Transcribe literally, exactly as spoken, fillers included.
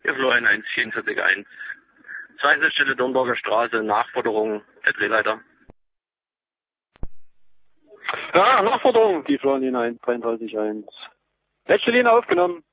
Der Florian eins vier vier eins. Zweite Dornberger Straße, Nachforderung der Drehleiter. Ja, Nachforderung, die Florian eins drei drei eins. Letzte Linie aufgenommen.